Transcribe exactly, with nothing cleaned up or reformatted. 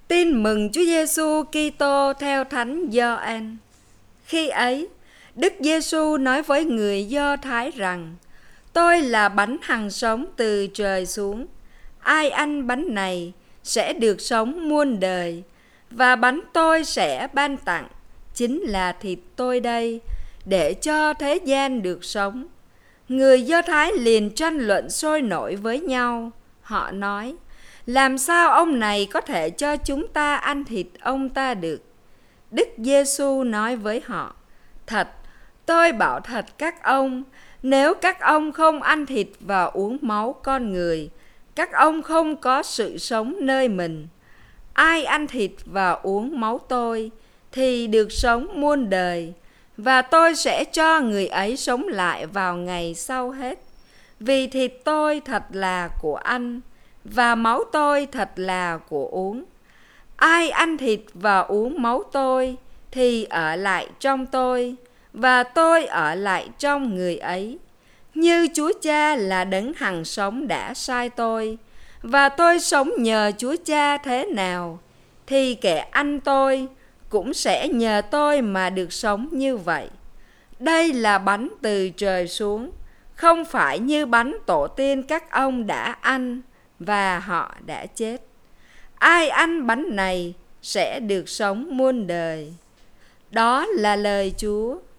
Tin mừng Chúa Giêsu Kitô theo Thánh Gioan. Khi ấy, Đức Giêsu nói với người Do Thái rằng: Tôi là bánh hằng sống từ trời xuống. Ai ăn bánh này sẽ được sống muôn đời, và bánh tôi sẽ ban tặng chính là thịt tôi đây, để cho thế gian được sống. Người Do Thái liền tranh luận sôi nổi với nhau. Họ nói: Làm sao ông này có thể cho chúng ta ăn thịt ông ta được? Đức Giêsu nói với họ: Thật, tôi bảo thật các ông, nếu các ông không ăn thịt và uống máu con người, các ông không có sự sống nơi mình. Ai ăn thịt và uống máu tôi thì được sống muôn đời, và tôi sẽ cho người ấy sống lại vào ngày sau hết. Vì thịt tôi thật là của ăn, và máu tôi thật là của uống. Ai ăn thịt và uống máu tôi thì ở lại trong tôi, và tôi ở lại trong người ấy. Như Chúa Cha là đấng hằng sống đã sai tôi, và tôi sống nhờ Chúa Cha thế nào, thì kẻ ăn tôi cũng sẽ nhờ tôi mà được sống như vậy. Đây là bánh từ trời xuống, không phải như bánh tổ tiên các ông đã ăn và họ đã chết. Ai ăn bánh này sẽ được sống muôn đời. Đó là lời Chúa.